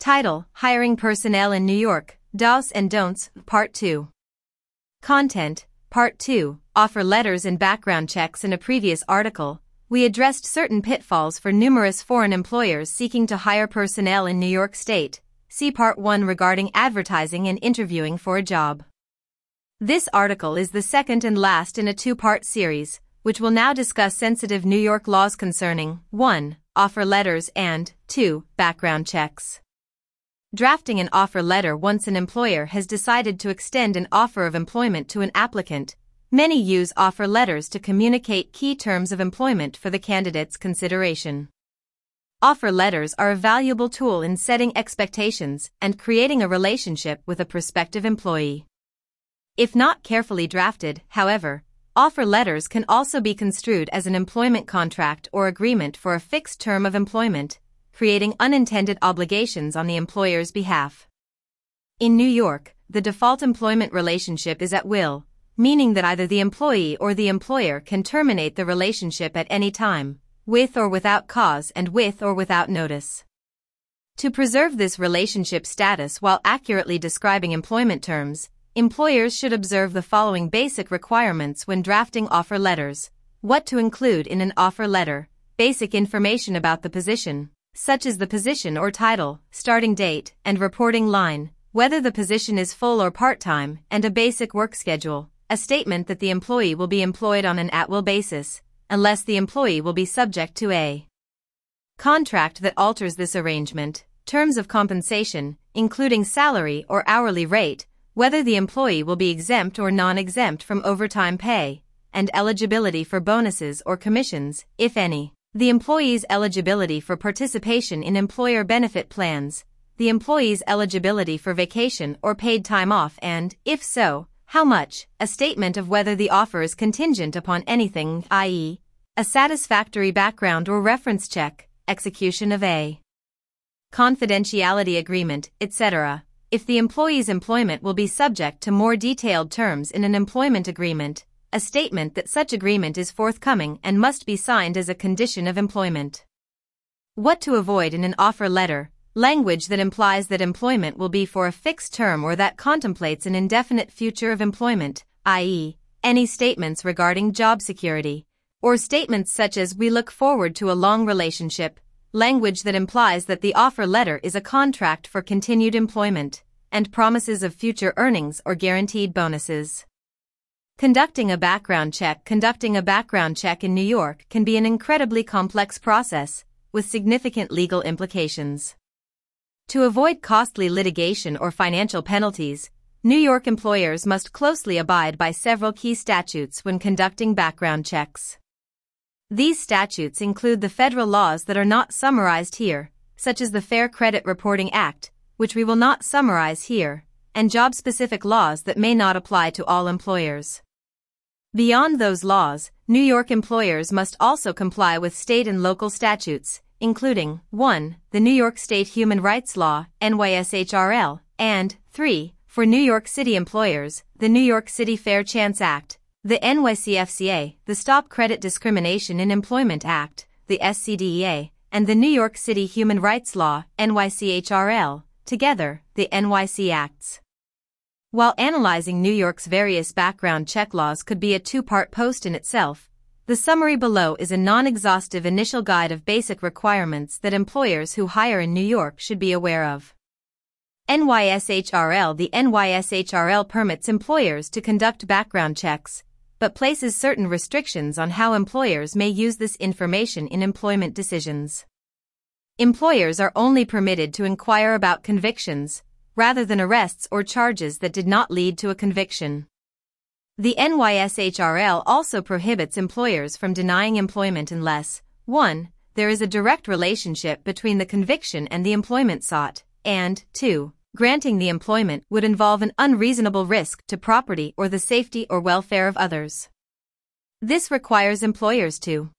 Title: Hiring Personnel in New York, Do's and Don'ts, Part 2. Content: Part 2, Offer Letters and Background Checks. In a previous article, we addressed certain pitfalls for numerous foreign employers seeking to hire personnel in New York State. See Part 1 regarding advertising and interviewing for a job. This article is the second and last in a two-part series, which will now discuss sensitive New York laws concerning 1. Offer letters and 2. Background checks. Drafting an offer letter. Once an employer has decided to extend an offer of employment to an applicant, many use offer letters to communicate key terms of employment for the candidate's consideration. Offer letters are a valuable tool in setting expectations and creating a relationship with a prospective employee. If not carefully drafted, however, offer letters can also be construed as an employment contract or agreement for a fixed term of employment, creating unintended obligations on the employer's behalf. In New York, the default employment relationship is at will, meaning that either the employee or the employer can terminate the relationship at any time, with or without cause and with or without notice. To preserve this relationship status while accurately describing employment terms, employers should observe the following basic requirements when drafting offer letters: what to include in an offer letter, basic information about the position, such as the position or title, starting date, and reporting line, whether the position is full or part-time, and a basic work schedule, a statement that the employee will be employed on an at-will basis, unless the employee will be subject to a contract that alters this arrangement, terms of compensation, including salary or hourly rate, whether the employee will be exempt or non-exempt from overtime pay, and eligibility for bonuses or commissions, if any, the employee's eligibility for participation in employer benefit plans, the employee's eligibility for vacation or paid time off, and, if so, how much, a statement of whether the offer is contingent upon anything, i.e., a satisfactory background or reference check, execution of a confidentiality agreement, etc. If the employee's employment will be subject to more detailed terms in an employment agreement, a statement that such agreement is forthcoming and must be signed as a condition of employment. What to avoid in an offer letter: language that implies that employment will be for a fixed term or that contemplates an indefinite future of employment, i.e., any statements regarding job security, or statements such as "we look forward to a long relationship," language that implies that the offer letter is a contract for continued employment, and promises of future earnings or guaranteed bonuses. Conducting a background check. Conducting a background check in New York can be an incredibly complex process, with significant legal implications. To avoid costly litigation or financial penalties, New York employers must closely abide by several key statutes when conducting background checks. These statutes include the federal laws that are not summarized here, such as the Fair Credit Reporting Act, which we will not summarize here, and job-specific laws that may not apply to all employers. Beyond those laws, New York employers must also comply with state and local statutes, including 1. The New York State Human Rights Law, NYSHRL, and 3. For New York City employers, the New York City Fair Chance Act, the NYCFCA, the Stop Credit Discrimination in Employment Act, the SCDEA, and the New York City Human Rights Law, NYCHRL, together, the NYC Acts. While analyzing New York's various background check laws could be a two-part post in itself, the summary below is a non-exhaustive initial guide of basic requirements that employers who hire in New York should be aware of. NYSHRL. The NYSHRL permits employers to conduct background checks, but places certain restrictions on how employers may use this information in employment decisions. Employers are only permitted to inquire about convictions, rather than arrests or charges that did not lead to a conviction. The NYSHRL also prohibits employers from denying employment unless 1. There is a direct relationship between the conviction and the employment sought, and 2. Granting the employment would involve an unreasonable risk to property or the safety or welfare of others. This requires employers to